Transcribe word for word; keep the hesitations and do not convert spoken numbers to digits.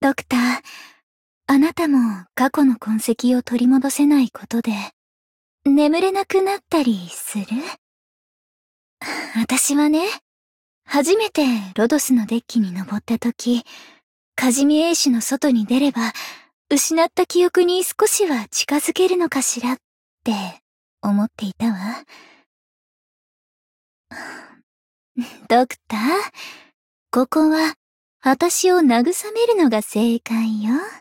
ドクター、あなたも過去の痕跡を取り戻せないことで、眠れなくなったりする？私はね、初めてロドスのデッキに登った時、カジミエイシの外に出れば、失った記憶に少しは近づけるのかしらって思っていたわ。ドクター、ここは私を慰めるのが正解よ。